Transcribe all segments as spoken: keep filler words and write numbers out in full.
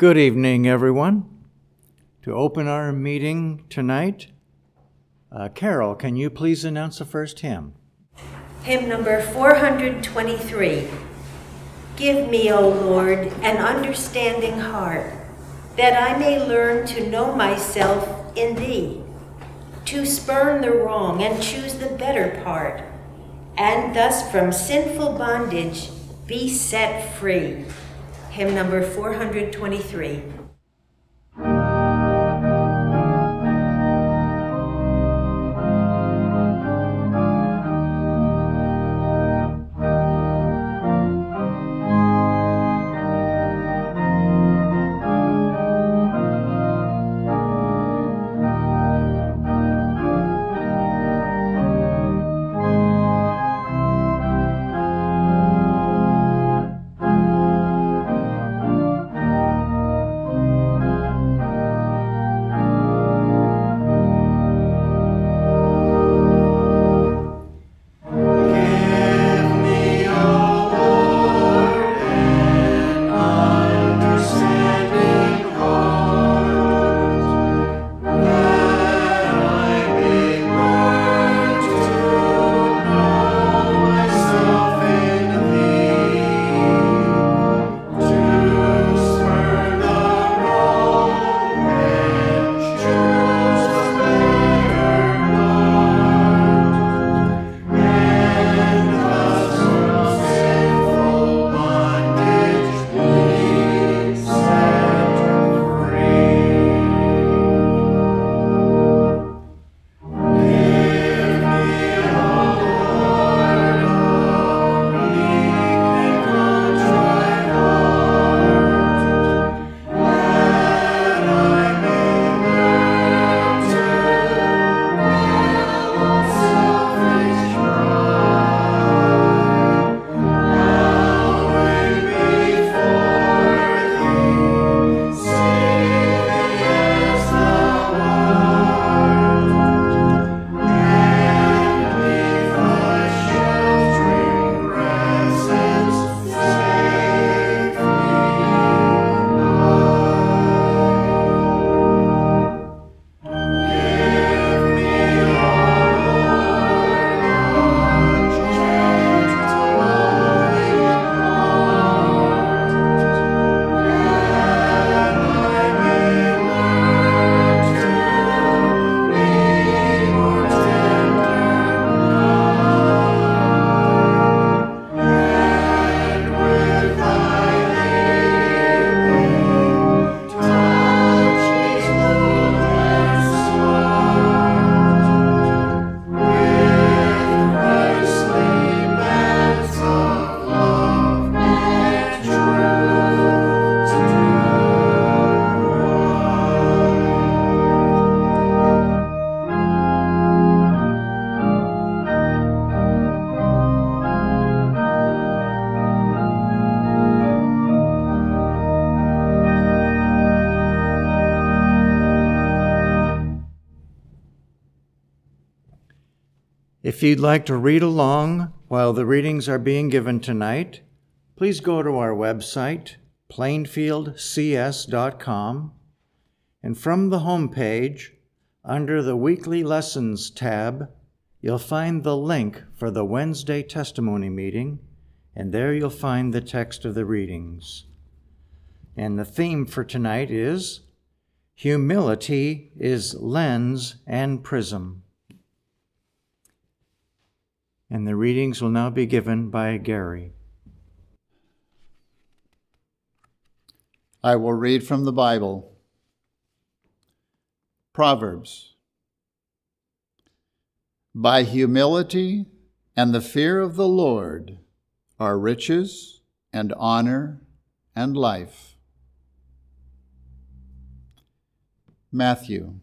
Good evening, everyone. To open our meeting tonight, uh, Carol, can you please announce the first hymn? Hymn number four hundred twenty-three. Give me, O Lord, an understanding heart, that I may learn to know myself in Thee, to spurn the wrong and choose the better part, and thus from sinful bondage be set free. Hymn number four hundred twenty-three. If you'd like to read along while the readings are being given tonight, please go to our website, plainfield c s dot com, and from the home page, under the Weekly Lessons tab, you'll find the link for the Wednesday testimony meeting, and there you'll find the text of the readings. And the theme for tonight is Humility is Lens and Prism. And the readings will now be given by Gary. I will read from the Bible. Proverbs. By humility and the fear of the Lord are riches and honor and life. Matthew.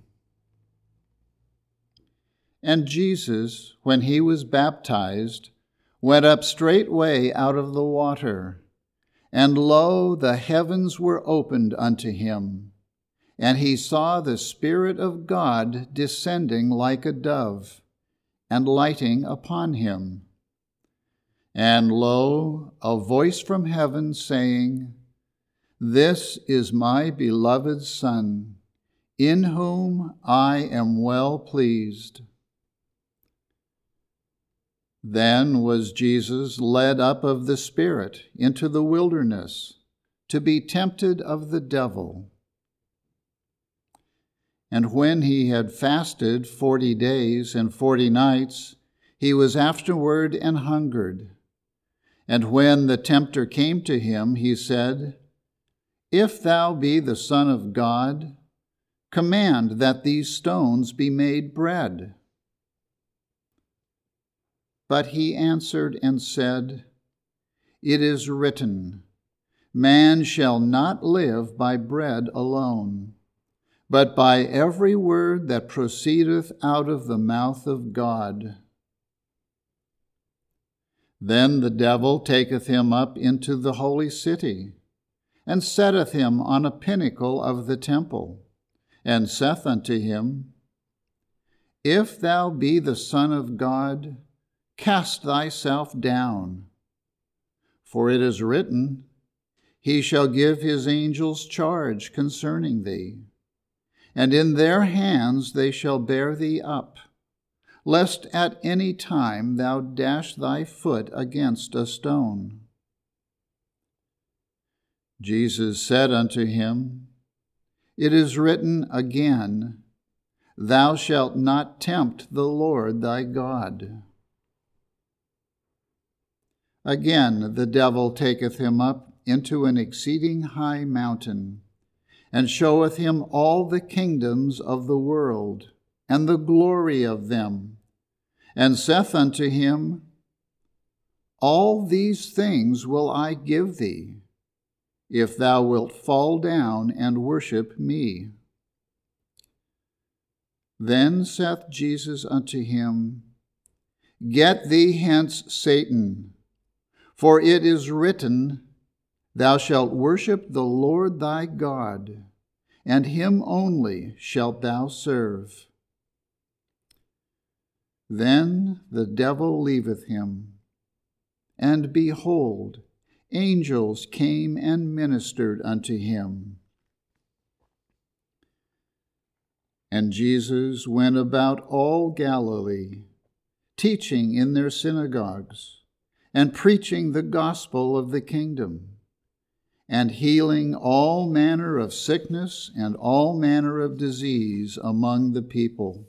And Jesus, when he was baptized, went up straightway out of the water. And lo, the heavens were opened unto him, and he saw the Spirit of God descending like a dove, and lighting upon him. And lo, a voice from heaven saying, This is my beloved Son, in whom I am well pleased. Then was Jesus led up of the Spirit into the wilderness to be tempted of the devil. And when he had fasted forty days and forty nights, he was afterward and hungered. And when the tempter came to him, he said, If thou be the Son of God, command that these stones be made bread. But he answered and said, It is written, Man shall not live by bread alone, but by every word that proceedeth out of the mouth of God. Then the devil taketh him up into the holy city, and setteth him on a pinnacle of the temple, and saith unto him, If thou be the Son of God, cast thyself down. For it is written, He shall give his angels charge concerning thee, and in their hands they shall bear thee up, lest at any time thou dash thy foot against a stone. Jesus said unto him, It is written again, Thou shalt not tempt the Lord thy God. Again the devil taketh him up into an exceeding high mountain, and showeth him all the kingdoms of the world, and the glory of them, and saith unto him, All these things will I give thee, if thou wilt fall down and worship me. Then saith Jesus unto him, Get thee hence, Satan, for it is written, Thou shalt worship the Lord thy God, and him only shalt thou serve. Then the devil leaveth him, and behold, angels came and ministered unto him. And Jesus went about all Galilee, teaching in their synagogues, and preaching the gospel of the kingdom, and healing all manner of sickness and all manner of disease among the people.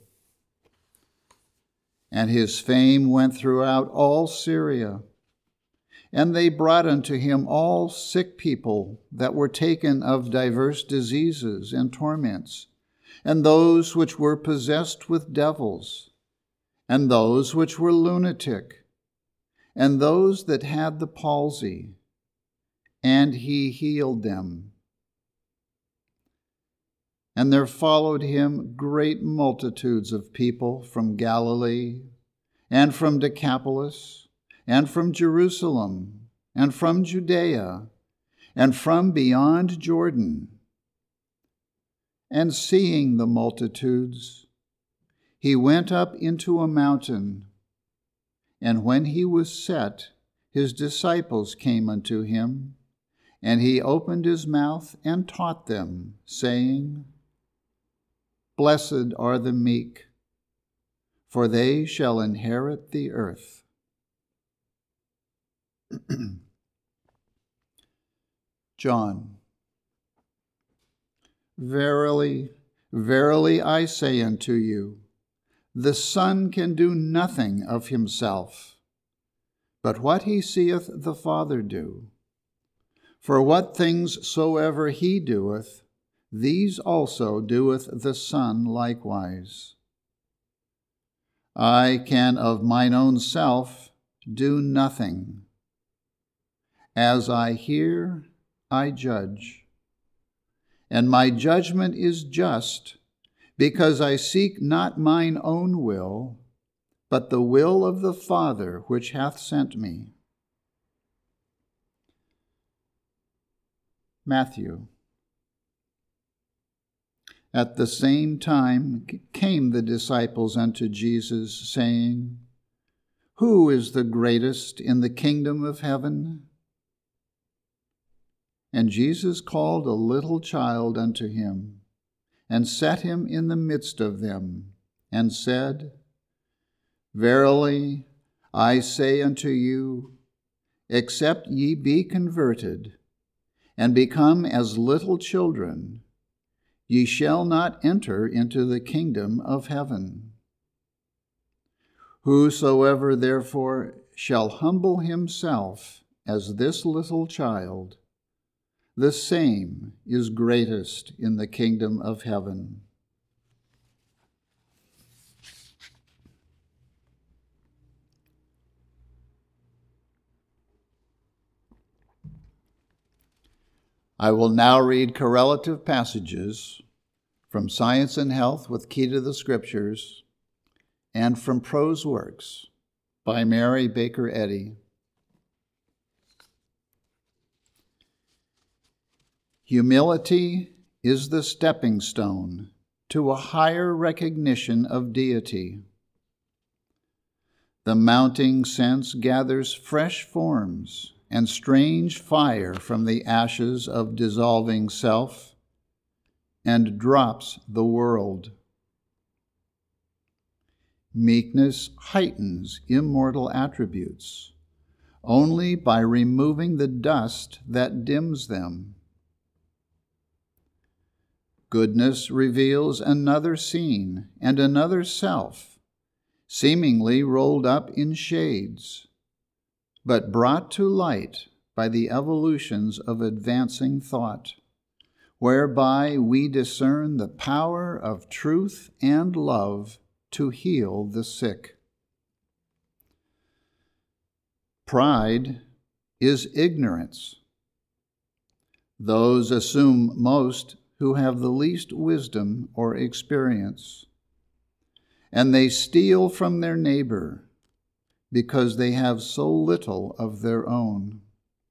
And his fame went throughout all Syria, and they brought unto him all sick people that were taken of divers diseases and torments, and those which were possessed with devils, and those which were lunatic, and those that had the palsy, and he healed them. And there followed him great multitudes of people from Galilee, and from Decapolis, and from Jerusalem, and from Judea, and from beyond Jordan. And seeing the multitudes, he went up into a mountain, and when he was set, his disciples came unto him, and he opened his mouth and taught them, saying, Blessed are the meek, for they shall inherit the earth. John. Verily, verily I say unto you, the Son can do nothing of himself, but what he seeth the Father do. For what things soever he doeth, these also doeth the Son likewise. I can of mine own self do nothing. As I hear, I judge. And my judgment is just, because I seek not mine own will, but the will of the Father which hath sent me. Matthew. At the same time came the disciples unto Jesus, saying, Who is the greatest in the kingdom of heaven? And Jesus called a little child unto him, and set him in the midst of them, and said, Verily I say unto you, except ye be converted, and become as little children, ye shall not enter into the kingdom of heaven. Whosoever therefore shall humble himself as this little child, the same is greatest in the kingdom of heaven. I will now read correlative passages from Science and Health with Key to the Scriptures and from Prose Works by Mary Baker Eddy. Humility is the stepping stone to a higher recognition of deity. The mounting sense gathers fresh forms and strange fire from the ashes of dissolving self, and drops the world. Meekness heightens immortal attributes only by removing the dust that dims them. Goodness reveals another scene and another self, seemingly rolled up in shades, but brought to light by the evolutions of advancing thought, whereby we discern the power of truth and love to heal the sick. Pride is ignorance. Those assume most who have the least wisdom or experience, and they steal from their neighbor because they have so little of their own.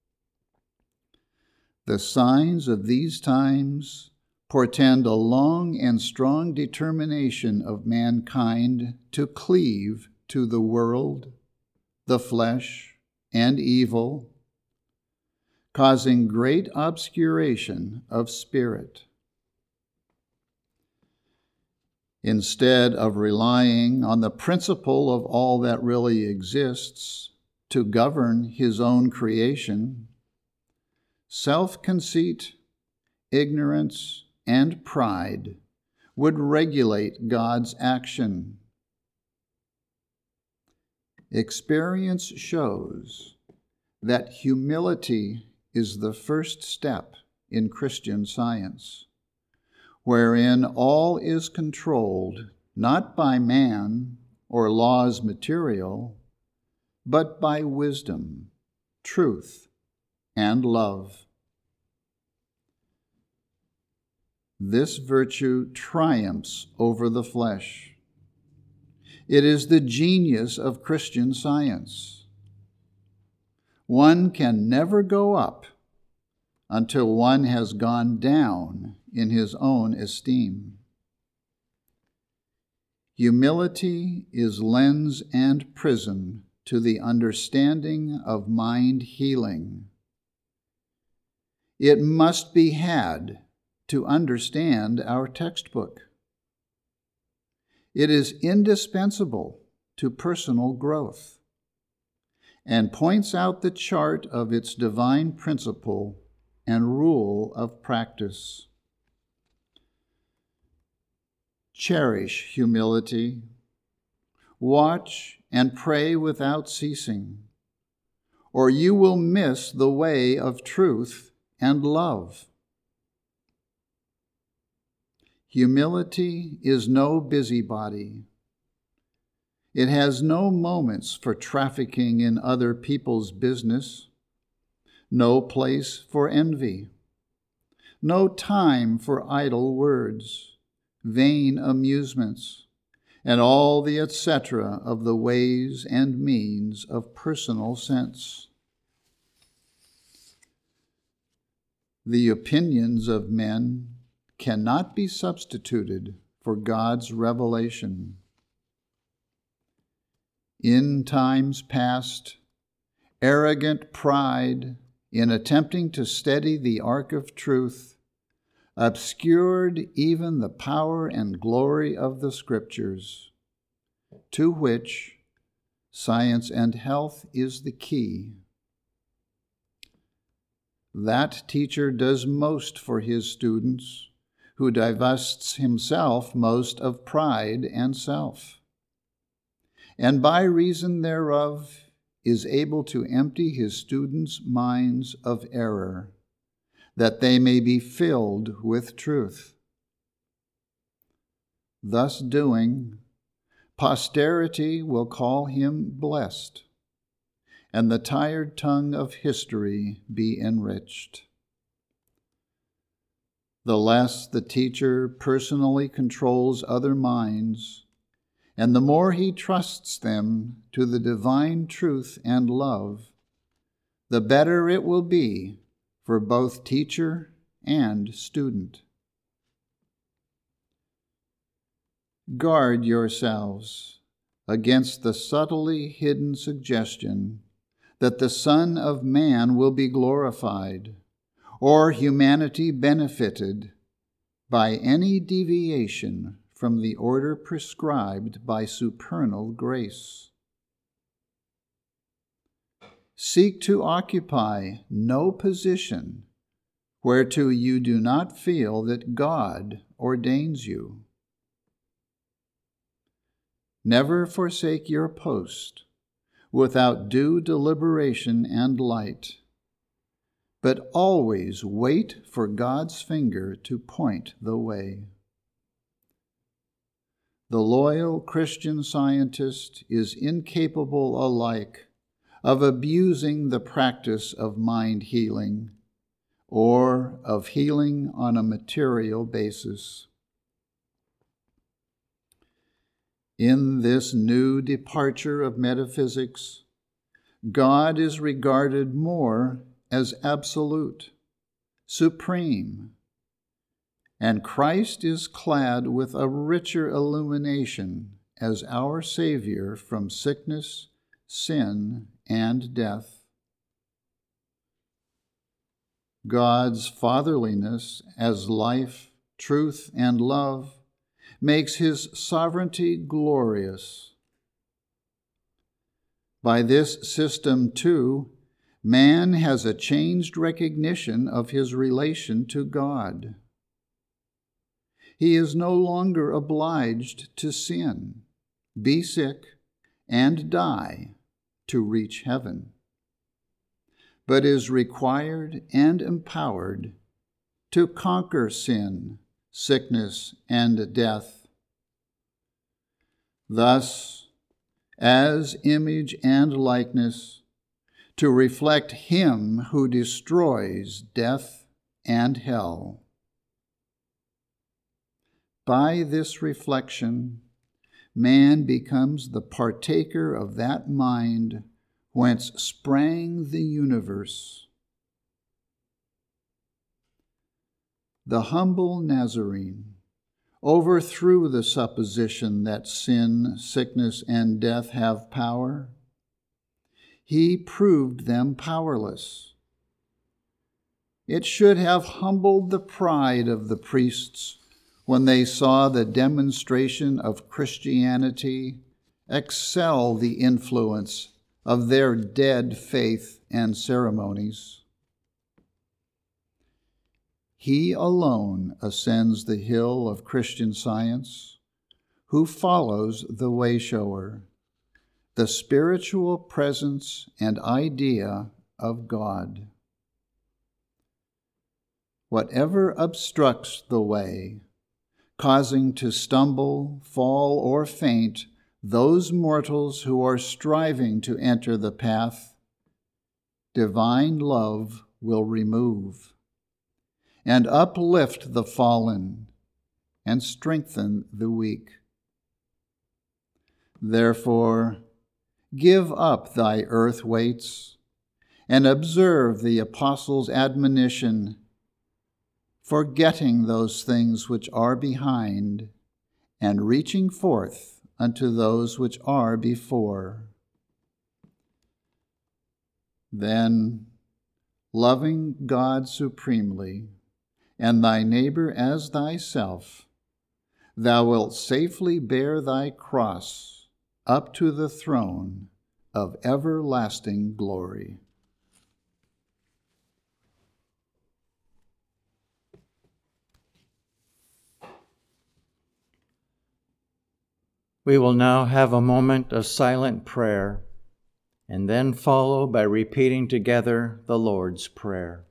The signs of these times portend a long and strong determination of mankind to cleave to the world, the flesh, and evil, causing great obscuration of spirit. Instead of relying on the principle of all that really exists to govern his own creation, self-conceit, ignorance, and pride would regulate God's action. Experience shows that humility is the first step in Christian Science, wherein all is controlled not by man or laws material, but by wisdom, truth, and love. This virtue triumphs over the flesh. It is the genius of Christian Science. One can never go up until one has gone down in his own esteem. Humility is lens and prism to the understanding of mind healing. It must be had to understand our textbook. It is indispensable to personal growth and points out the chart of its divine principle and rule of practice. Cherish humility. Watch and pray without ceasing, or you will miss the way of truth and love. Humility is no busybody. It has no moments for trafficking in other people's business, no place for envy, no time for idle words, vain amusements, and all the et cetera of the ways and means of personal sense. The opinions of men cannot be substituted for God's revelation. In times past, arrogant pride in attempting to steady the ark of truth, obscured even the power and glory of the Scriptures, to which science and health is the key. That teacher does most for his students, who divests himself most of pride and self, and by reason thereof is able to empty his students' minds of error, that they may be filled with truth. Thus doing, posterity will call him blessed, and the tired tongue of history be enriched. The less the teacher personally controls other minds, and the more he trusts them to the divine truth and love, the better it will be for both teacher and student. Guard yourselves against the subtly hidden suggestion that the Son of Man will be glorified, or humanity benefited by any deviation from the order prescribed by supernal grace. Seek to occupy no position whereto you do not feel that God ordains you. Never forsake your post without due deliberation and light, but always wait for God's finger to point the way. The loyal Christian Scientist is incapable alike of abusing the practice of mind healing or of healing on a material basis. In this new departure of metaphysics, God is regarded more as absolute, supreme, and Christ is clad with a richer illumination as our Savior from sickness, sin, and death. God's fatherliness as life, truth, and love makes his sovereignty glorious. By this system, too, man has a changed recognition of his relation to God. He is no longer obliged to sin, be sick, and die to reach heaven, but is required and empowered to conquer sin, sickness, and death. Thus, as image and likeness, to reflect him who destroys death and hell. By this reflection, man becomes the partaker of that mind whence sprang the universe. The humble Nazarene overthrew the supposition that sin, sickness, and death have power. He proved them powerless. It should have humbled the pride of the priests when they saw the demonstration of Christianity excel the influence of their dead faith and ceremonies. He alone ascends the hill of Christian Science, who follows the way-shower, the spiritual presence and idea of God. Whatever obstructs the way, causing to stumble, fall, or faint those mortals who are striving to enter the path, divine love will remove and uplift the fallen and strengthen the weak. Therefore, give up thy earth weights and observe the apostles' admonition, forgetting those things which are behind and reaching forth unto those which are before. Then, loving God supremely, and thy neighbor as thyself, thou wilt safely bear thy cross up to the throne of everlasting glory. We will now have a moment of silent prayer, and then follow by repeating together the Lord's Prayer.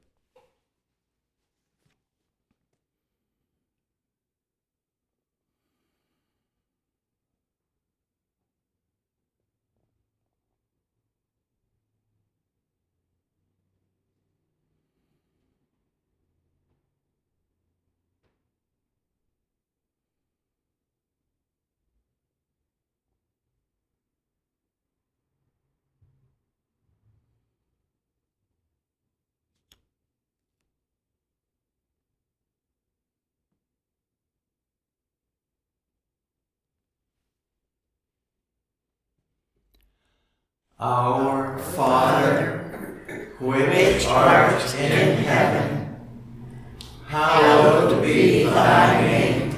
Our Father, which art in heaven, hallowed be thy name.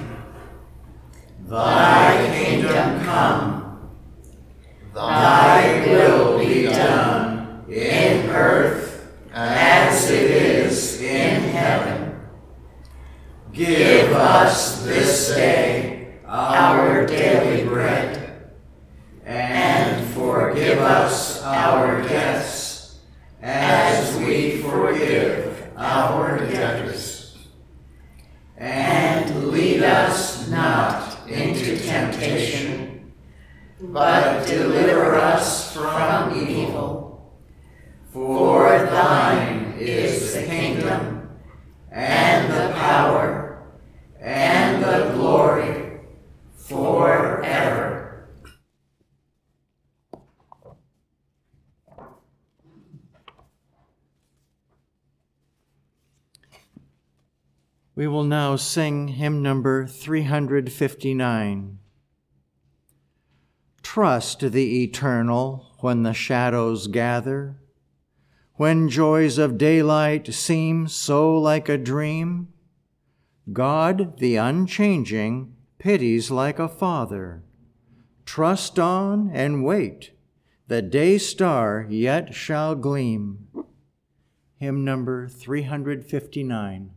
Thy kingdom come, thy will be done in earth as it is in heaven. Give us this day our daily bread, and forgive us our debts, as we forgive our debtors. And lead us not into temptation, but deliver us from evil. For thine is the kingdom, and the power, and the glory, forever. We will now sing hymn number three hundred fifty-nine. Trust the eternal when the shadows gather, when joys of daylight seem so like a dream. God, the unchanging, pities like a father. Trust on and wait, the day star yet shall gleam. Hymn number three hundred fifty-nine.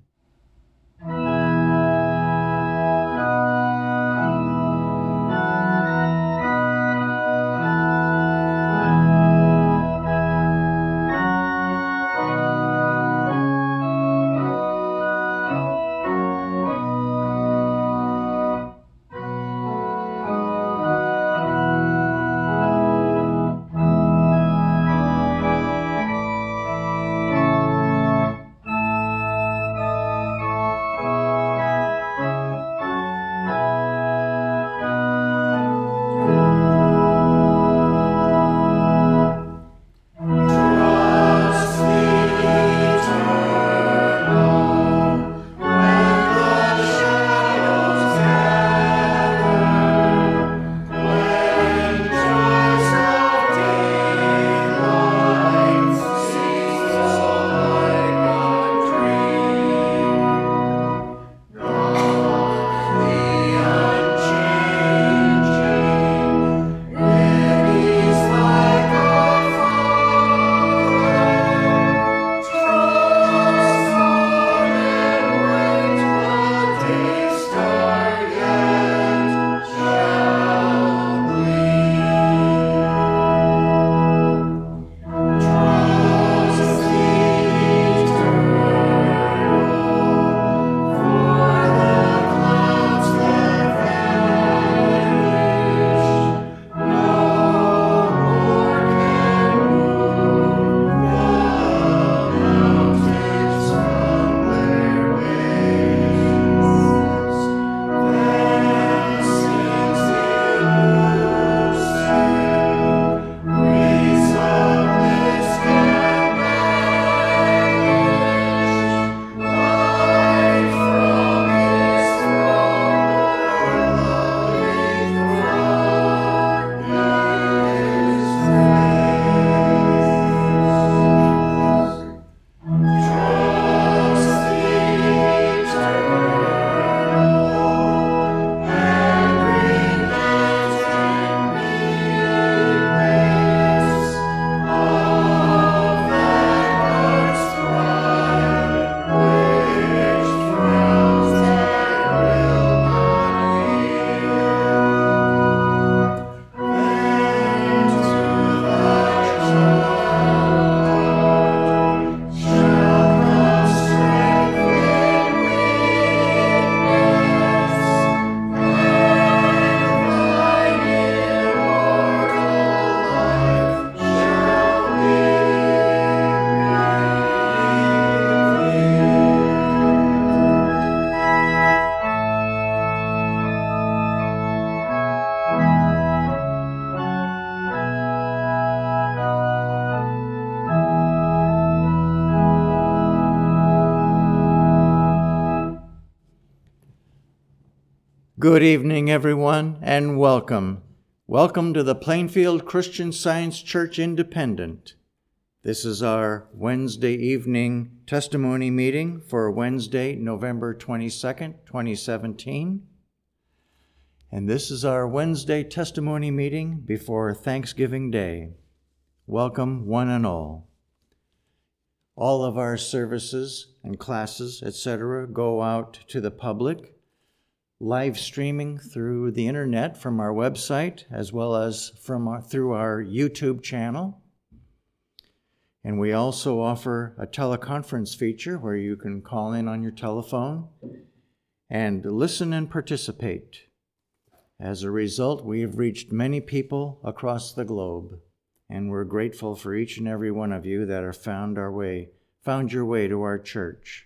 Good evening, everyone, and welcome. Welcome to the Plainfield Christian Science Church Independent. This is our Wednesday evening testimony meeting for Wednesday, November twenty-second, twenty seventeen. And this is our Wednesday testimony meeting before Thanksgiving Day. Welcome, one and all. All of our services and classes, et cetera, go out to the public, live streaming through the internet from our website, as well as from our, through our YouTube channel. And we also offer a teleconference feature where you can call in on your telephone and listen and participate. As a result, we have reached many people across the globe, and we're grateful for each and every one of you that have found our way, found your way to our church.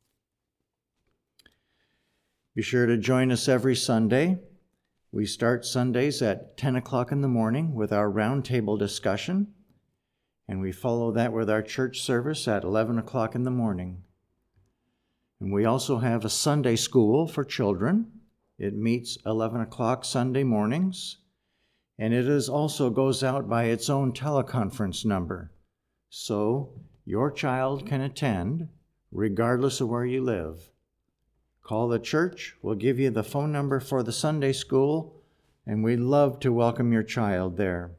Be sure to join us every Sunday. We start Sundays at ten o'clock in the morning with our roundtable discussion, and we follow that with our church service at eleven o'clock in the morning. And we also have a Sunday school for children. It meets eleven o'clock Sunday mornings, and it is also goes out by its own teleconference number. So your child can attend regardless of where you live. Call the church. We'll give you the phone number for the Sunday school, and we'd love to welcome your child there.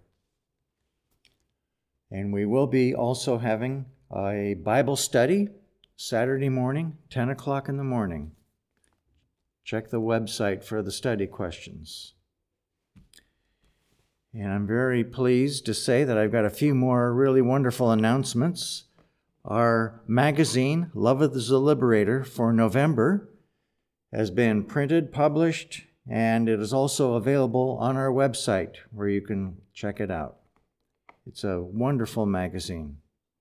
And we will be also having a Bible study Saturday morning, ten o'clock in the morning. Check the website for the study questions. And I'm very pleased to say that I've got a few more really wonderful announcements. Our magazine, Love is the Liberator, for November has been printed, published, and it is also available on our website where you can check it out. It's a wonderful magazine.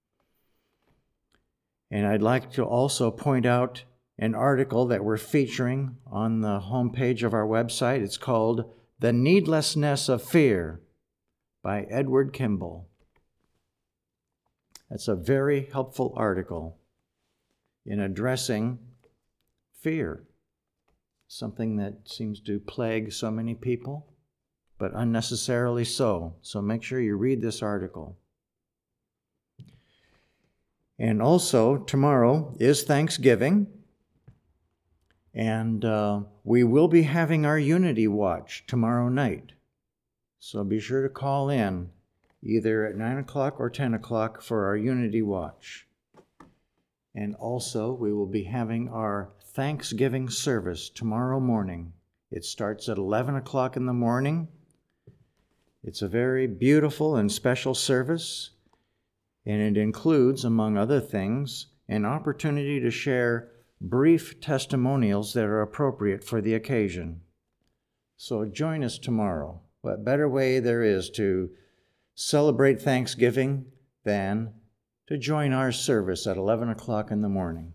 And I'd like to also point out an article that we're featuring on the homepage of our website. It's called The Needlessness of Fear by Edward Kimball. That's a very helpful article in addressing fear, something that seems to plague so many people, but unnecessarily so. So make sure you read this article. And also, tomorrow is Thanksgiving, and uh, we will be having our Unity Watch tomorrow night. So be sure to call in either at nine o'clock or ten o'clock for our Unity Watch. And also, we will be having our Thanksgiving service tomorrow morning. It starts at eleven o'clock in the morning. It's a very beautiful and special service, and it includes, among other things, an opportunity to share brief testimonials that are appropriate for the occasion. So join us tomorrow. What better way there is to celebrate Thanksgiving than to join our service at eleven o'clock in the morning.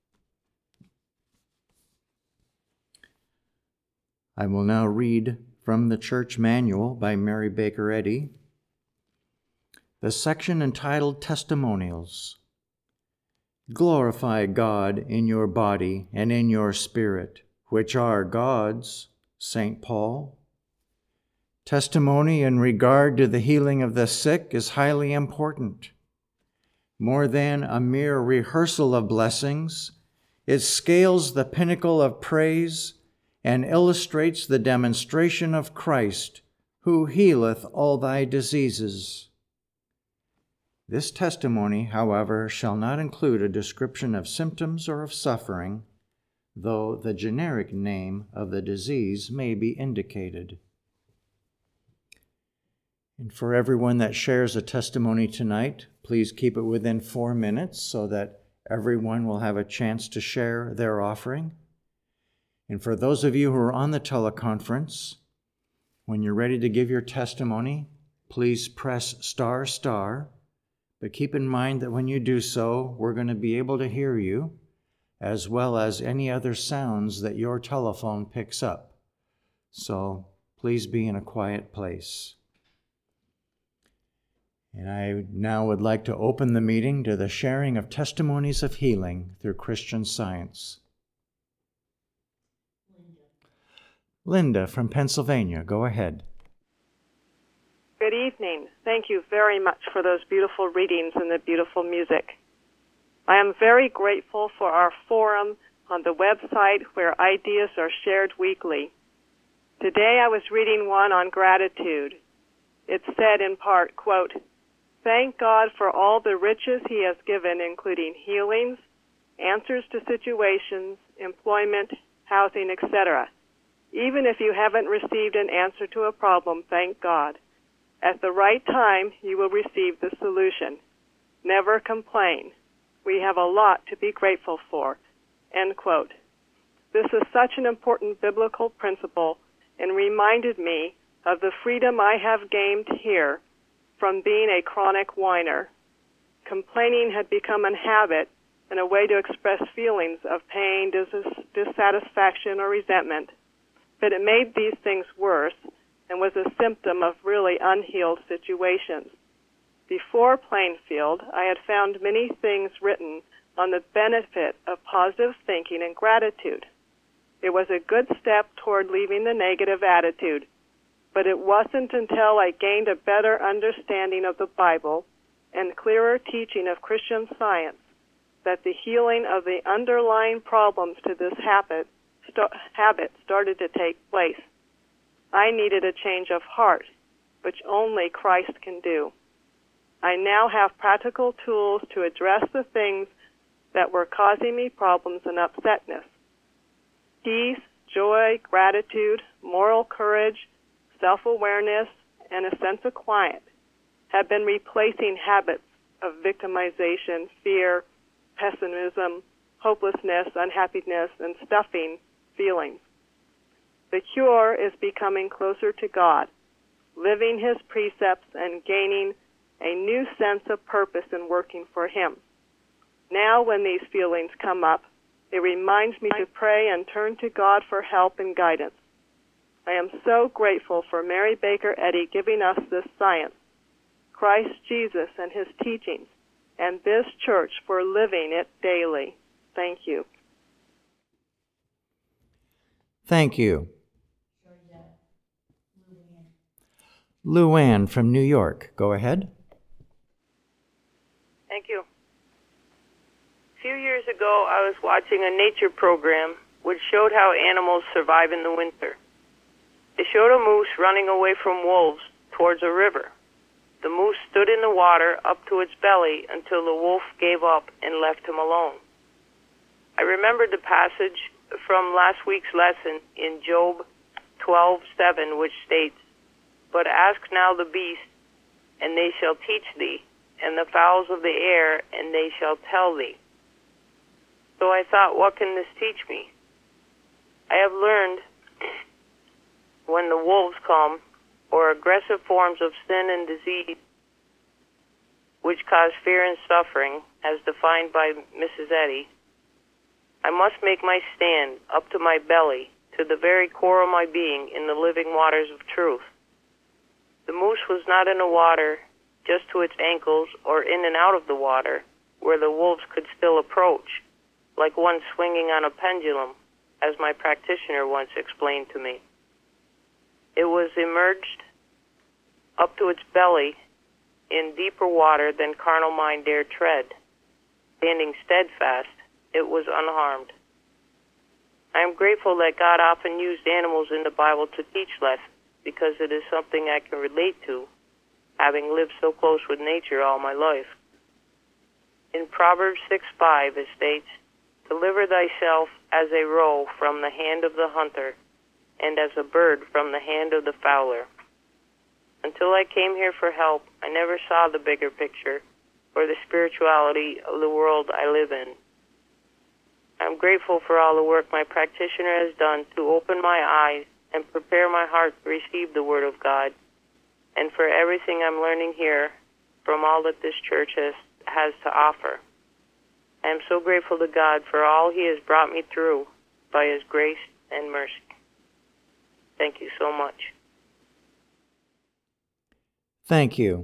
I will now read from the Church Manual by Mary Baker Eddy, the section entitled Testimonials. Glorify God in your body and in your spirit, which are God's, Saint Paul. Testimony in regard to the healing of the sick is highly important. More than a mere rehearsal of blessings, it scales the pinnacle of praise and illustrates the demonstration of Christ, who healeth all thy diseases. This testimony, however, shall not include a description of symptoms or of suffering, though the generic name of the disease may be indicated. And for everyone that shares a testimony tonight, please keep it within four minutes so that everyone will have a chance to share their offering. And for those of you who are on the teleconference, when you're ready to give your testimony, please press star star. But keep in mind that when you do so, we're going to be able to hear you, as well as any other sounds that your telephone picks up. So please be in a quiet place. And I now would like to open the meeting to the sharing of testimonies of healing through Christian Science. Linda from Pennsylvania, go ahead. Good evening. Thank you very much for those beautiful readings and the beautiful music. I am very grateful for our forum on the website where ideas are shared weekly. Today I was reading one on gratitude. It said in part, quote, "Thank God for all the riches He has given, including healings, answers to situations, employment, housing, et cetera. Even if you haven't received an answer to a problem, thank God. At the right time, you will receive the solution. Never complain. We have a lot to be grateful for." End quote. This is such an important biblical principle and reminded me of the freedom I have gained here from being a chronic whiner. Complaining had become a habit and a way to express feelings of pain, dis- dissatisfaction, or resentment. But it made these things worse and was a symptom of really unhealed situations. Before Plainfield, I had found many things written on the benefit of positive thinking and gratitude. It was a good step toward leaving the negative attitude, but it wasn't until I gained a better understanding of the Bible and clearer teaching of Christian Science that the healing of the underlying problems to this habit, st- habit started to take place. I needed a change of heart, which only Christ can do. I now have practical tools to address the things that were causing me problems and upsetness. Peace, joy, gratitude, moral courage, self-awareness, and a sense of quiet have been replacing habits of victimization, fear, pessimism, hopelessness, unhappiness, and stuffing feelings. The cure is becoming closer to God, living His precepts, and gaining a new sense of purpose in working for Him. Now when these feelings come up, it reminds me to pray and turn to God for help and guidance. I am so grateful for Mary Baker Eddy giving us this science, Christ Jesus and His teachings, and this church for living it daily. Thank you. Thank you. Luann from New York, go ahead. Thank you. A few years ago, I was watching a nature program which showed how animals survive in the winter. It showed a moose running away from wolves towards a river. The moose stood in the water up to its belly until the wolf gave up and left him alone. I remembered the passage from last week's lesson in Job twelve seven, which states, "But ask now the beasts, and they shall teach thee, and the fowls of the air, and they shall tell thee." So I thought, what can this teach me? I have learned when the wolves come, or aggressive forms of sin and disease, which cause fear and suffering, as defined by Missus Eddy, I must make my stand up to my belly, to the very core of my being, in the living waters of truth. The moose was not in the water just to its ankles or in and out of the water, where the wolves could still approach, like one swinging on a pendulum, as my practitioner once explained to me. It was immersed up to its belly in deeper water than carnal mind dared tread. Standing steadfast, it was unharmed. I am grateful that God often used animals in the Bible to teach lessons, because it is something I can relate to, having lived so close with nature all my life. In Proverbs six five, it states, "Deliver thyself as a roe from the hand of the hunter, and as a bird from the hand of the fowler." Until I came here for help, I never saw the bigger picture or the spirituality of the world I live in. I'm grateful for all the work my practitioner has done to open my eyes and prepare my heart to receive the Word of God, and for everything I'm learning here from all that this church has, has to offer. I am so grateful to God for all He has brought me through by His grace and mercy. Thank you so much. Thank you.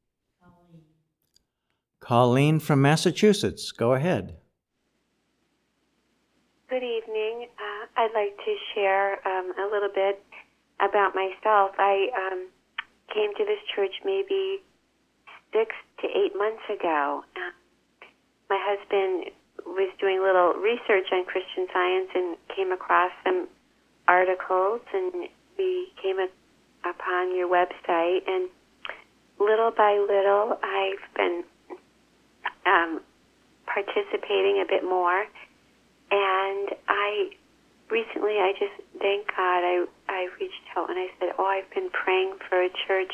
Colleen from Massachusetts, go ahead. Good evening. Uh, I'd like to share um, a little bit about myself. I um, came to this church maybe six to eight months ago. Uh, my husband was doing a little research on Christian Science and came across some articles, and we came up upon your website, and little by little I've been um, participating a bit more, and I recently I just, thank God, I, I reached out and I said, oh, I've been praying for a church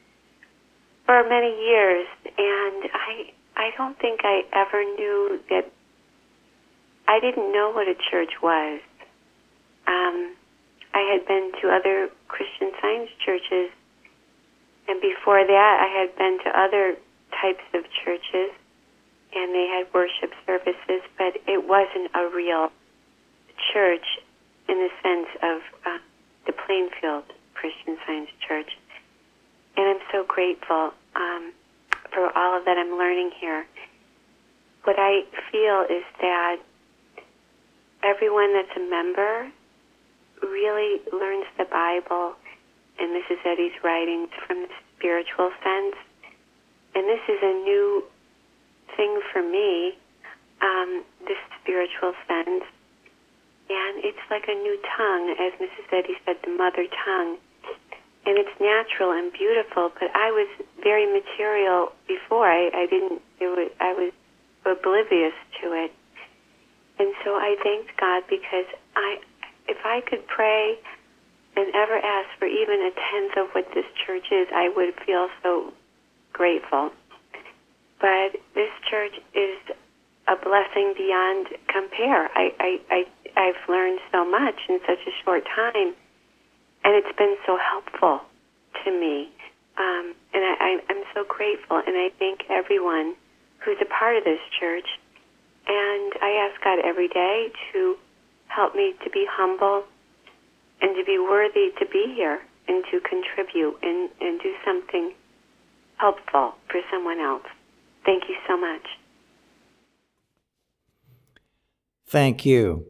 for many years, and I I don't think I ever knew that, I didn't know what a church was. Um, I had been to other Christian Science churches, and before that I had been to other types of churches, and they had worship services, but it wasn't a real church in the sense of uh, the Plainfield Christian Science Church. And I'm so grateful um, for all of that I'm learning here. What I feel is that everyone that's a member really learns the Bible and Missus Eddy's writings from the spiritual sense. And this is a new thing for me, um, this spiritual sense. And it's like a new tongue, as Missus Eddy said, the mother tongue. And it's natural and beautiful, but I was very material before. I, I didn't, it was, I was oblivious to it. And so I thanked God, because I, if I could pray and ever ask for even a tenth of what this church is, I would feel so grateful. But this church is a blessing beyond compare. I, I, I, I've learned so much in such a short time, and it's been so helpful to me. Um, and I, I, I'm so grateful, and I thank everyone who's a part of this church. And I ask God every day to help me to be humble and to be worthy to be here and to contribute and, and do something helpful for someone else. Thank you so much. Thank you.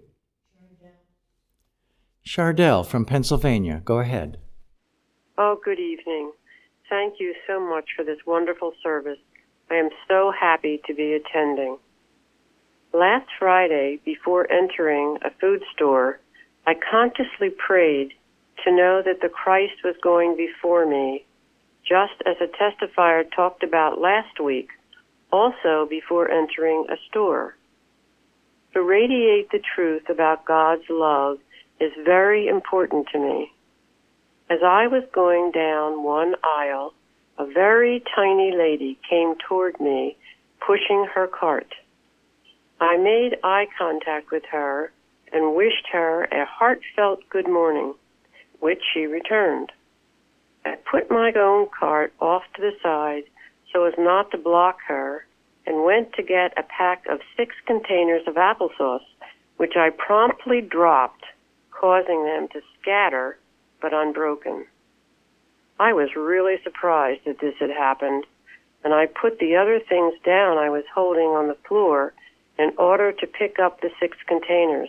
Chardell from Pennsylvania, go ahead. Oh, good evening. Thank you so much for this wonderful service. I am so happy to be attending. Last Friday, before entering a food store, I consciously prayed to know that the Christ was going before me, just as a testifier talked about last week, also before entering a store. To radiate the truth about God's love is very important to me. As I was going down one aisle, a very tiny lady came toward me, pushing her cart. I made eye contact with her and wished her a heartfelt good morning, which she returned. I put my own cart off to the side so as not to block her, and went to get a pack of six containers of applesauce, which I promptly dropped, causing them to scatter, but unbroken. I was really surprised that this had happened, and I put the other things down I was holding on the floor in order to pick up the six containers.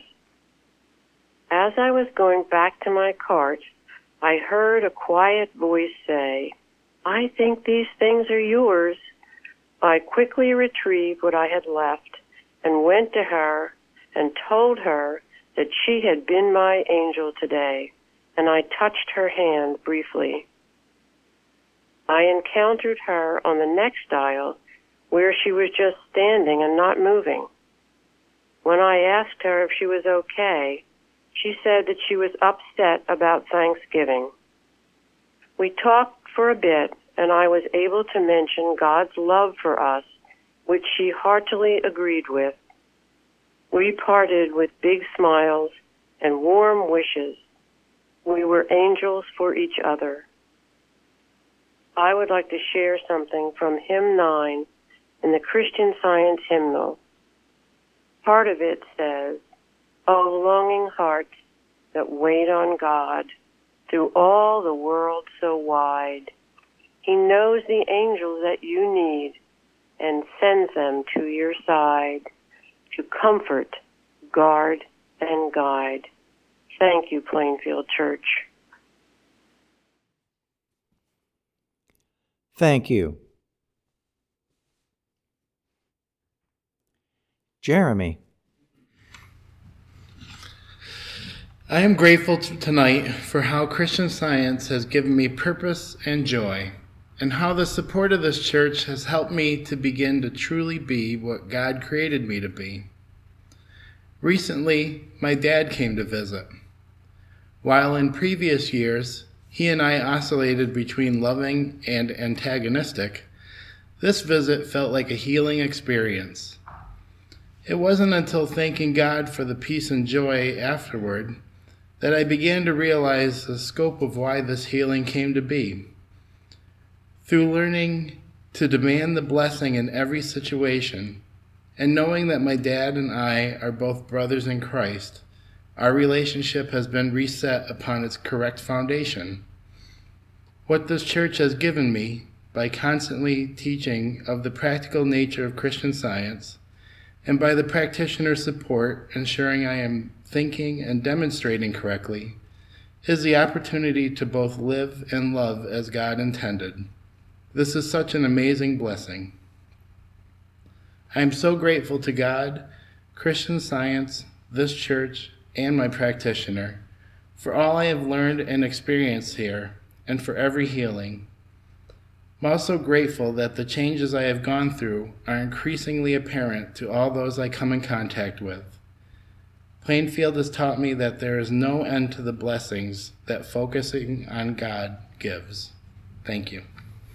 As I was going back to my cart, I heard a quiet voice say, "I think these things are yours." I quickly retrieved what I had left and went to her and told her that she had been my angel today, and I touched her hand briefly. I encountered her on the next aisle, where she was just standing and not moving. When I asked her if she was okay, she said that she was upset about Thanksgiving. We talked for a bit, and I was able to mention God's love for us, which she heartily agreed with. We parted with big smiles and warm wishes. We were angels for each other. I would like to share something from Hymn nine in the Christian Science hymnal. Part of it says, "O longing hearts that wait on God, through all the world so wide, He knows the angels that you need and sends them to your side to comfort, guard, and guide." Thank you, Plainfield Church. Thank you. Jeremy. I am grateful t- tonight for how Christian Science has given me purpose and joy, and how the support of this church has helped me to begin to truly be what God created me to be. Recently, my dad came to visit. While in previous years, he and I oscillated between loving and antagonistic, this visit felt like a healing experience. It wasn't until thanking God for the peace and joy afterward that I began to realize the scope of why this healing came to be. Through learning to demand the blessing in every situation, and knowing that my dad and I are both brothers in Christ, our relationship has been reset upon its correct foundation. What this church has given me by constantly teaching of the practical nature of Christian Science, and by the practitioner's support ensuring I am thinking and demonstrating correctly, is the opportunity to both live and love as God intended. This is such an amazing blessing. I am so grateful to God, Christian Science, this church, and my practitioner for all I have learned and experienced here, and for every healing. I'm also grateful that the changes I have gone through are increasingly apparent to all those I come in contact with. Plainfield has taught me that there is no end to the blessings that focusing on God gives. Thank you.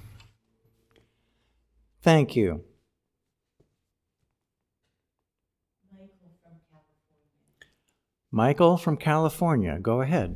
Thank you. Michael from California, go ahead.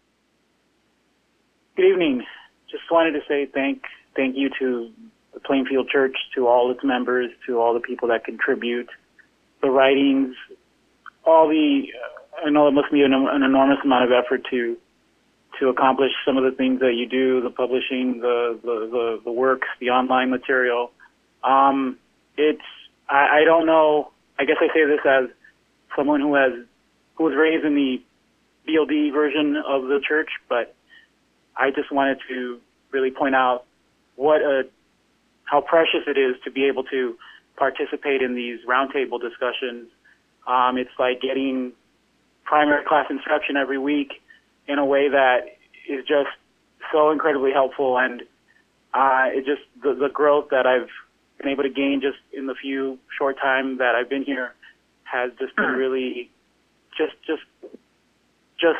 Good evening. Just wanted to say thank thank you to the Plainfield Church, to all its members, to all the people that contribute, the writings, all the, uh, I know it must be an, an enormous amount of effort to to accomplish some of the things that you do, the publishing, the the, the, the work, the online material. Um, it's, I, I don't know, I guess I say this as someone who has, who was raised in the B L D version of the church, but I just wanted to really point out what a, how precious it is to be able to participate in these roundtable discussions. Um, it's like getting primary class instruction every week in a way that is just so incredibly helpful, and uh, it just the, the growth that I've been able to gain just in the few short time that I've been here has just been really just just just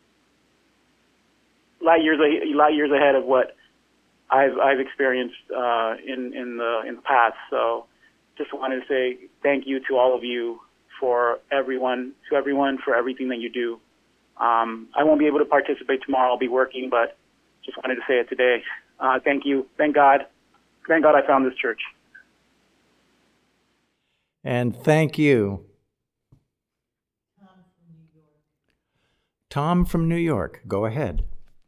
light years light years ahead of what I've I've experienced uh, in in the in the past. So just wanted to say thank you to all of you for everyone to everyone for everything that you do. Um, I won't be able to participate tomorrow. I'll be working, but just wanted to say it today. Uh, thank you. Thank God. Thank God I found this church. And thank you. Tom from New York, go ahead.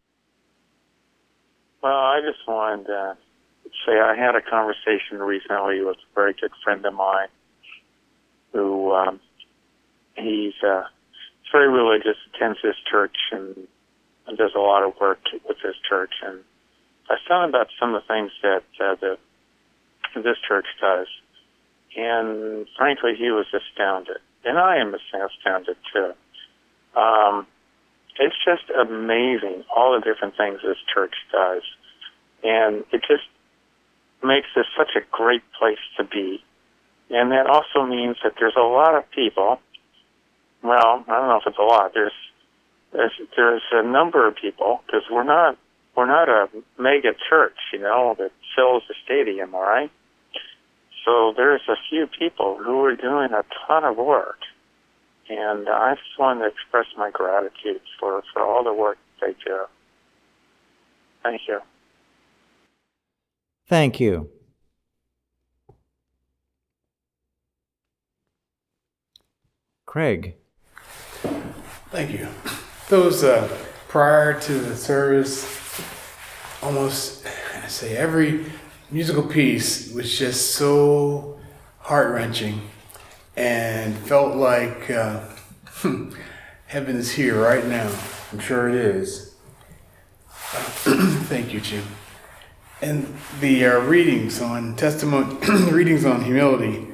Well, I just wanted to say I had a conversation recently with a very good friend of mine who um, he's uh, very religious, attends this church, and, and does a lot of work with this church. And I was telling him about some of the things that uh, the, this church does. And frankly, he was astounded. And I am astounded, too. Um, it's just amazing, all the different things this church does. And it just makes this such a great place to be. And that also means that there's a lot of people, well, I don't know if it's a lot, there's there's, there's a number of people, because we're not, we're not a mega church, you know, that fills the stadium, all right? So there's a few people who are doing a ton of work. And I just wanted to express my gratitude for, for all the work they do. Thank you. Thank you. Craig. Thank you. Those uh, prior to the service, almost, I say, every musical piece was just so heart-wrenching and felt like uh, heaven is here right now. I'm sure it is. Thank you, Jim. And the uh, readings on testimony, readings on humility,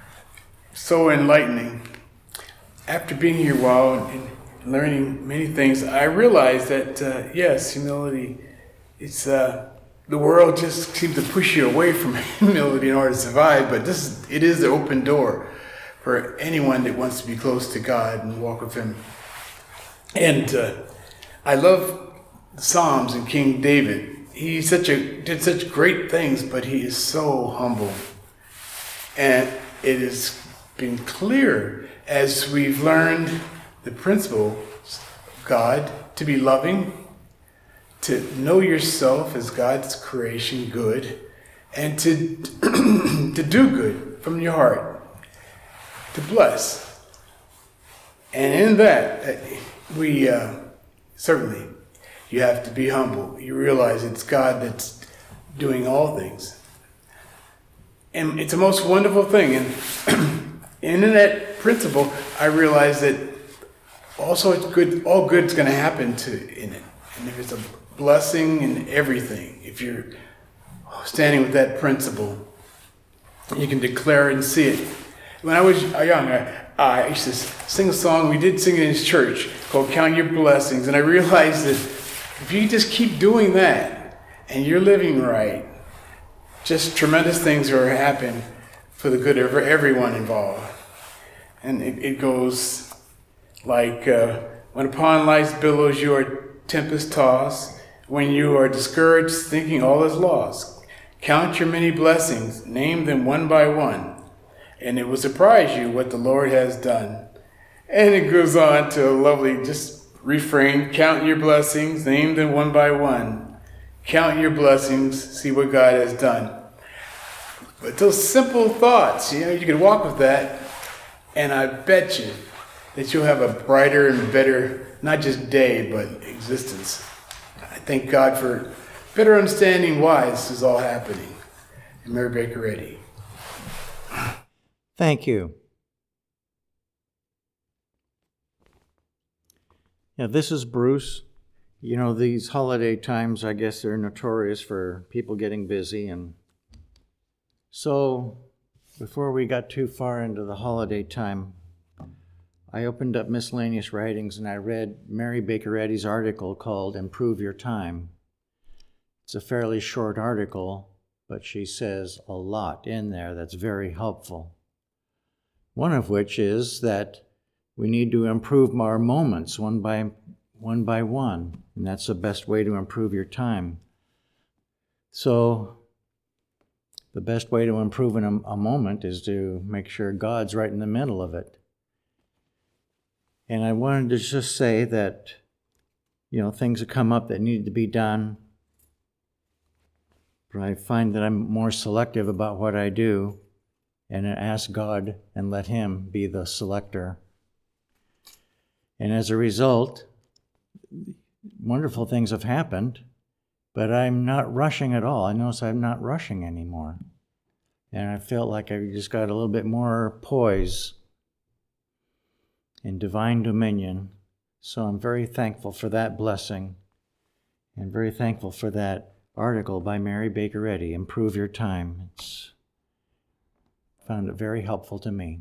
so enlightening. After being here a while and learning many things, I realized that uh, yes, humility. It's uh, the world just seems to push you away from humility in order to survive. But this is, it is the open door for anyone that wants to be close to God and walk with Him. And uh, I love the Psalms and King David. He such a did such great things, but he is so humble. And it has been clear as we've learned the principle of God to be loving, to know yourself as God's creation, good, and to to do good from your heart, to bless. And in that, we uh, certainly. You have to be humble. You realize it's God that's doing all things. And it's the most wonderful thing. And in that principle, I realize that also it's good, all good's going to happen to in it. And there's a blessing in everything. If you're standing with that principle, you can declare it and see it. When I was young, I, I used to sing a song. We did sing it in his church called Count Your Blessings. And I realized that if you just keep doing that and you're living right, just tremendous things are happening for the good of everyone involved. And it, it goes like, uh, when upon life's billows you are tempest tossed, when you are discouraged thinking all is lost, count your many blessings, name them one by one, and it will surprise you what the Lord has done. And it goes on to a lovely just refrain, count your blessings, name them one by one. Count your blessings, see what God has done. But those simple thoughts, you know, you can walk with that, and I bet you that you'll have a brighter and better, not just day, but existence. I thank God for better understanding why this is all happening. And Mary Baker Eddy. Thank you. Yeah, this is Bruce. You know, these holiday times, I guess they're notorious for people getting busy. And so before we got too far into the holiday time, I opened up Miscellaneous Writings and I read Mary Baker Eddy's article called Improve Your Time. It's a fairly short article, but she says a lot in there that's very helpful. One of which is that we need to improve our moments one by one by one, and that's the best way to improve your time. So the best way to improve in a, a moment is to make sure God's right in the middle of it. And I wanted to just say that, you know, things have come up that need to be done, but I find that I'm more selective about what I do, and I ask God and let Him be the selector. And as a result, wonderful things have happened, but I'm not rushing at all. I notice I'm not rushing anymore. And I felt like I just got a little bit more poise in divine dominion. So I'm very thankful for that blessing and very thankful for that article by Mary Baker Eddy, Improve Your Time. It's found it very helpful to me.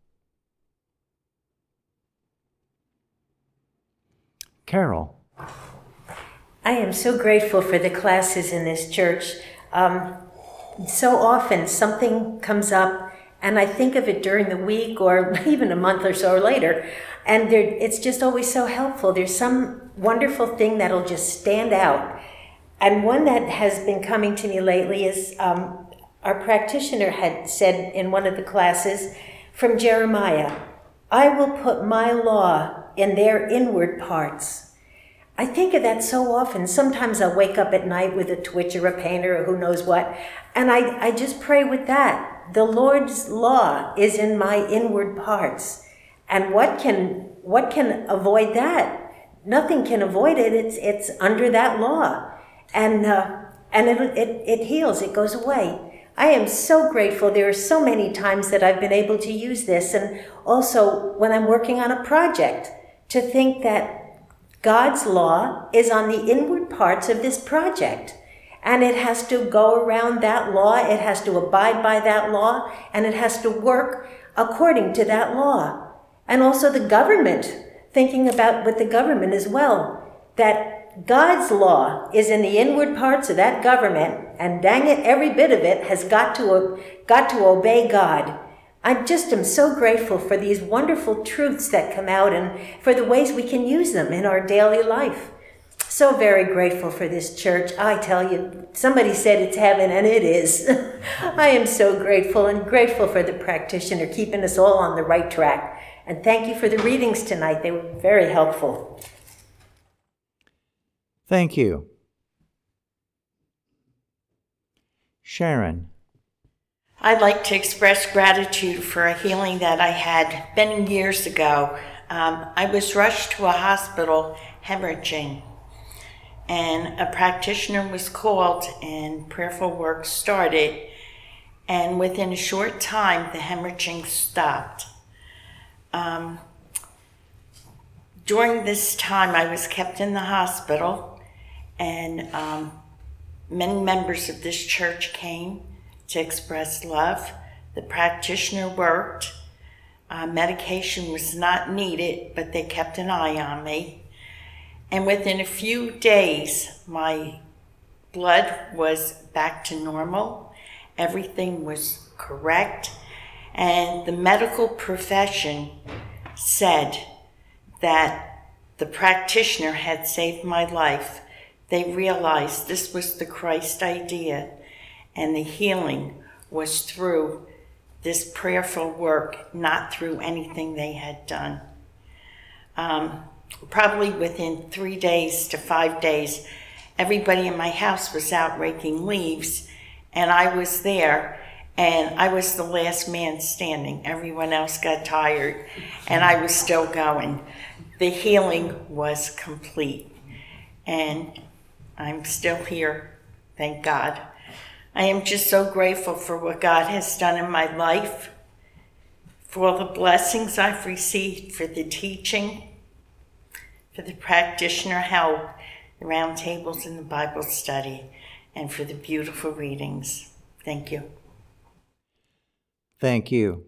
Carol. I am so grateful for the classes in this church. Um, so often something comes up and I think of it during the week or even a month or so later, and there, it's just always so helpful. There's some wonderful thing that'll just stand out. And one that has been coming to me lately is um, our practitioner had said in one of the classes from Jeremiah, I will put my law in their inward parts. I think of that so often. Sometimes I'll wake up at night with a twitch or a pain or who knows what, and I, I just pray with that. The Lord's law is in my inward parts. And what can what can avoid that? Nothing can avoid it. It's it's under that law. And uh, and it, it, it heals. It goes away. I am so grateful. There are so many times that I've been able to use this, and also when I'm working on a project, to think that God's law is on the inward parts of this project. And it has to go around that law, it has to abide by that law, and it has to work according to that law. And also the government, thinking about with the government as well, that God's law is in the inward parts of that government, and dang it, every bit of it has got to, got to obey God. I just am so grateful for these wonderful truths that come out and for the ways we can use them in our daily life. So very grateful for this church. I tell you, somebody said it's heaven, and it is. I am so grateful and grateful for the practitioner keeping us all on the right track. And thank you for the readings tonight. They were very helpful. Thank you. Sharon. I'd like to express gratitude for a healing that I had many years ago. Um, I was rushed to a hospital hemorrhaging, and a practitioner was called and prayerful work started, and within a short time the hemorrhaging stopped. Um, during this time I was kept in the hospital, and um, many members of this church came to express love. The practitioner worked. Uh, medication was not needed, but they kept an eye on me. And within a few days, my blood was back to normal. Everything was correct. And the medical profession said that the practitioner had saved my life. They realized this was the Christ idea, and the healing was through this prayerful work, not through anything they had done. Um, probably within three days to five days, everybody in my house was out raking leaves, and I was there, and I was the last man standing. Everyone else got tired, and I was still going. The healing was complete, and I'm still here, thank God. I am just so grateful for what God has done in my life, for all the blessings I've received, for the teaching, for the practitioner help, the round tables and the Bible study, and for the beautiful readings. Thank you. Thank you.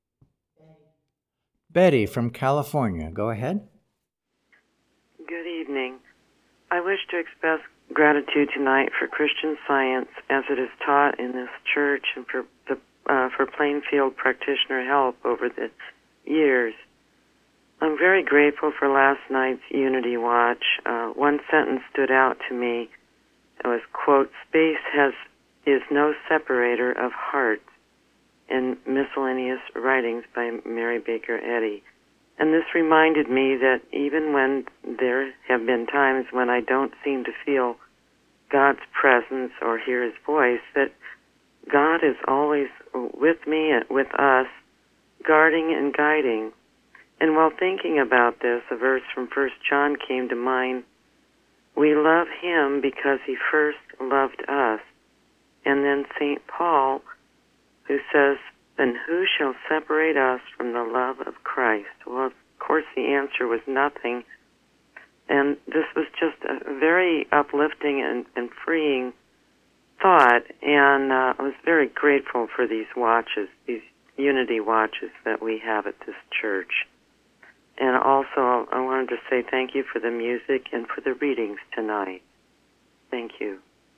Betty from California, go ahead. Good evening. I wish to express gratitude tonight for Christian Science as it is taught in this church, and for the uh, for Plainfield practitioner help over the years. I'm very grateful for last night's Unity Watch. Uh, one sentence stood out to me. It was, quote, "Space has is no separator of hearts," in Miscellaneous Writings by Mary Baker Eddy. And this reminded me that even when there have been times when I don't seem to feel God's presence or hear his voice, that God is always with me and with us, guarding and guiding. And while thinking about this, a verse from First John came to mind. We love him because he first loved us. And then Saint Paul, who says, then who shall separate us from the love of Christ? Well, of course, the answer was nothing. And this was just a very uplifting and, and freeing thought. And uh, I was very grateful for these watches, these Unity Watches that we have at this church. And also, I wanted to say thank you for the music and for the readings tonight. Thank you.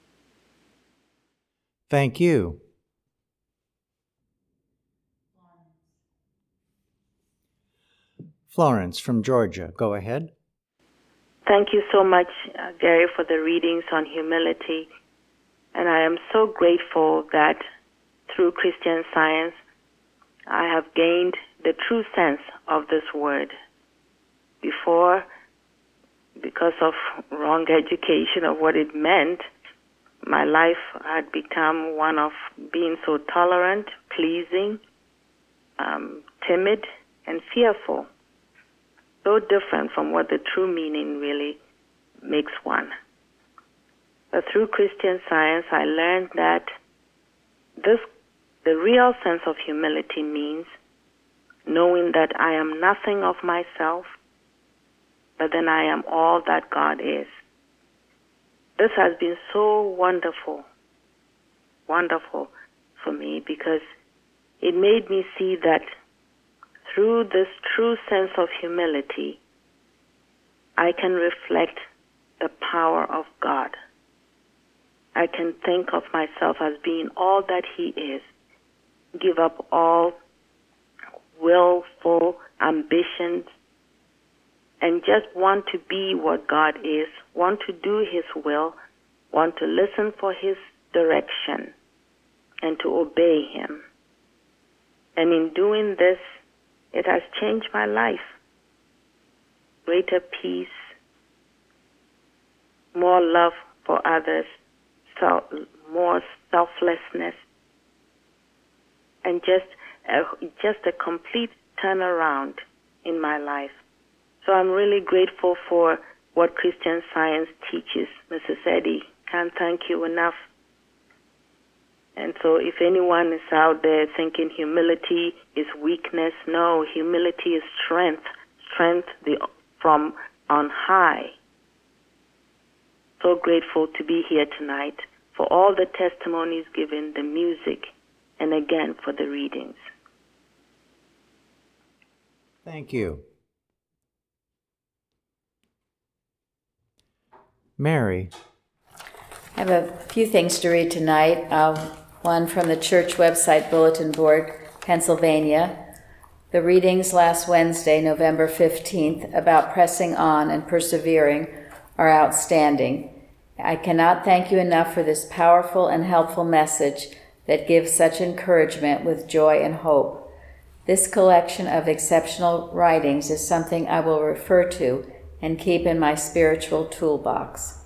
Thank you. Florence from Georgia, go ahead. Thank you so much, uh, Gary, for the readings on humility. And I am so grateful that through Christian Science, I have gained the true sense of this word. Before, because of wrong education of what it meant, my life had become one of being so tolerant, pleasing, um, timid, and fearful. So different from what the true meaning really makes one. But through Christian Science, I learned that this, the real sense of humility means knowing that I am nothing of myself, but then I am all that God is. This has been so wonderful, wonderful for me, because it made me see that through this true sense of humility, I can reflect the power of God. I can think of myself as being all that He is, give up all willful ambitions, and just want to be what God is, want to do His will, want to listen for His direction, and to obey Him. And in doing this, it has changed my life. Greater peace, more love for others, so, more selflessness, and just a, just a complete turnaround in my life. So I'm really grateful for what Christian Science teaches, Missus Eddy. Can't thank you enough. And so if anyone is out there thinking humility is weakness, no, humility is strength, strength the, from on high. So grateful to be here tonight for all the testimonies given, the music, and again for the readings. Thank you. Mary. I have a few things to read tonight. Uh, one from the church website bulletin board, Pennsylvania. The readings last Wednesday, November fifteenth, about pressing on and persevering are outstanding. I cannot thank you enough for this powerful and helpful message that gives such encouragement with joy and hope. This collection of exceptional writings is something I will refer to and keep in my spiritual toolbox.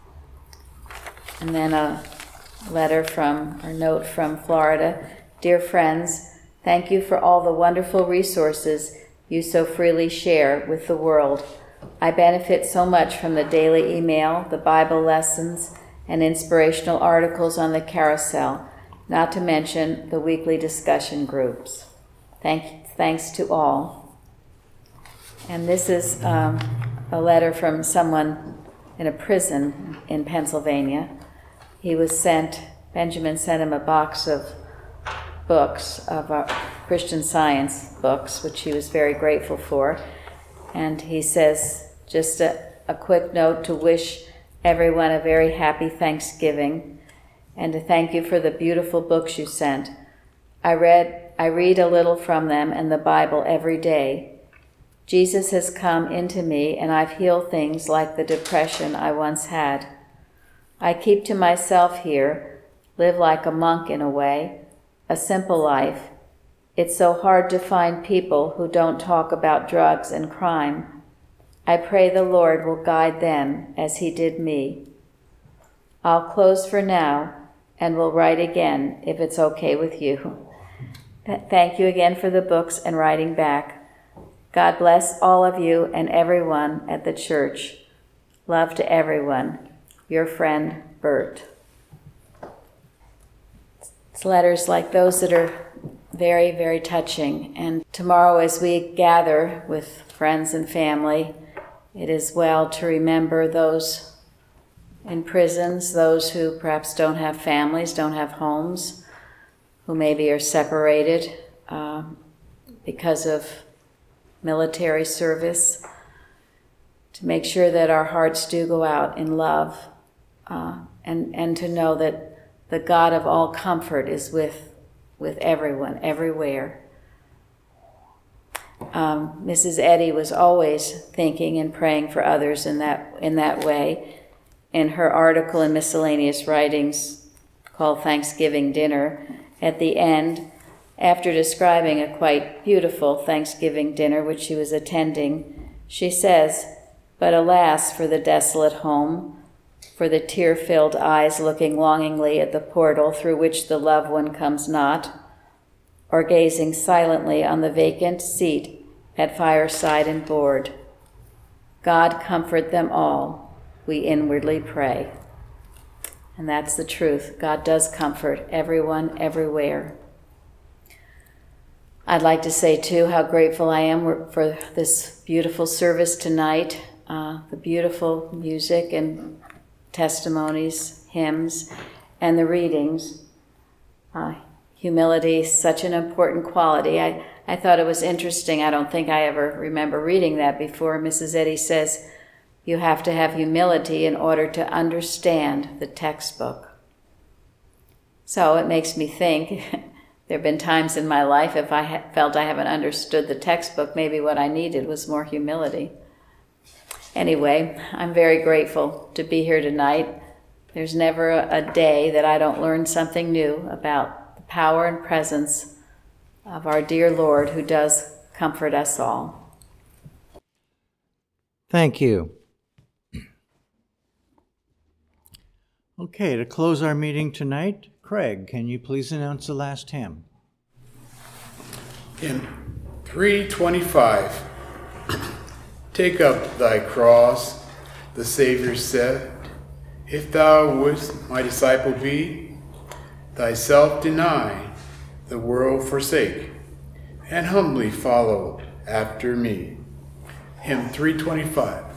And then a letter from, or note from Florida. Dear friends, thank you for all the wonderful resources you so freely share with the world. I benefit so much from the daily email, the Bible lessons, and inspirational articles on the carousel, not to mention the weekly discussion groups. Thank, thanks to all. And this is um, a letter from someone in a prison in Pennsylvania. He was sent, Benjamin sent him a box of books, of uh, Christian Science books, which he was very grateful for. And he says, just a, a quick note to wish everyone a very happy Thanksgiving and to thank you for the beautiful books you sent. I read, I read a little from them and the Bible every day. Jesus has come into me and I've healed things like the depression I once had. I keep to myself here, live like a monk in a way, a simple life. It's so hard to find people who don't talk about drugs and crime. I pray the Lord will guide them as He did me. I'll close for now and will write again if it's okay with you. Thank you again for the books and writing back. God bless all of you and everyone at the church. Love to everyone. Your friend, Bert. It's letters like those that are very, very touching. And tomorrow, as we gather with friends and family, it is well to remember those in prisons, those who perhaps don't have families, don't have homes, who maybe are separated um, because of military service, to make sure that our hearts do go out in love, uh, and, and to know that the God of all comfort is with with everyone, everywhere. Um, Missus Eddy was always thinking and praying for others in that in that way. In her article in Miscellaneous Writings called Thanksgiving Dinner, at the end, after describing a quite beautiful Thanksgiving dinner which she was attending, she says, "But alas for the desolate home, for the tear-filled eyes looking longingly at the portal through which the loved one comes not, or gazing silently on the vacant seat at fireside and board. God comfort them all, we inwardly pray." And that's the truth. God does comfort everyone, everywhere. I'd like to say, too, how grateful I am for this beautiful service tonight. uh, the beautiful music and testimonies, hymns, and the readings. Uh, humility is such an important quality. I, I thought it was interesting. I don't think I ever remember reading that before. Missus Eddy says you have to have humility in order to understand the textbook. So it makes me think, there have been times in my life if I ha- felt I haven't understood the textbook, maybe what I needed was more humility. Anyway, I'm very grateful to be here tonight. There's never a day that I don't learn something new about the power and presence of our dear Lord who does comfort us all. Thank you. Okay, to close our meeting tonight, Craig, can you please announce the last hymn? Hymn three twenty-five. Take up thy cross, the Savior said, if thou wouldst my disciple be, thyself deny, the world forsake, and humbly follow after me. Hymn three twenty-five.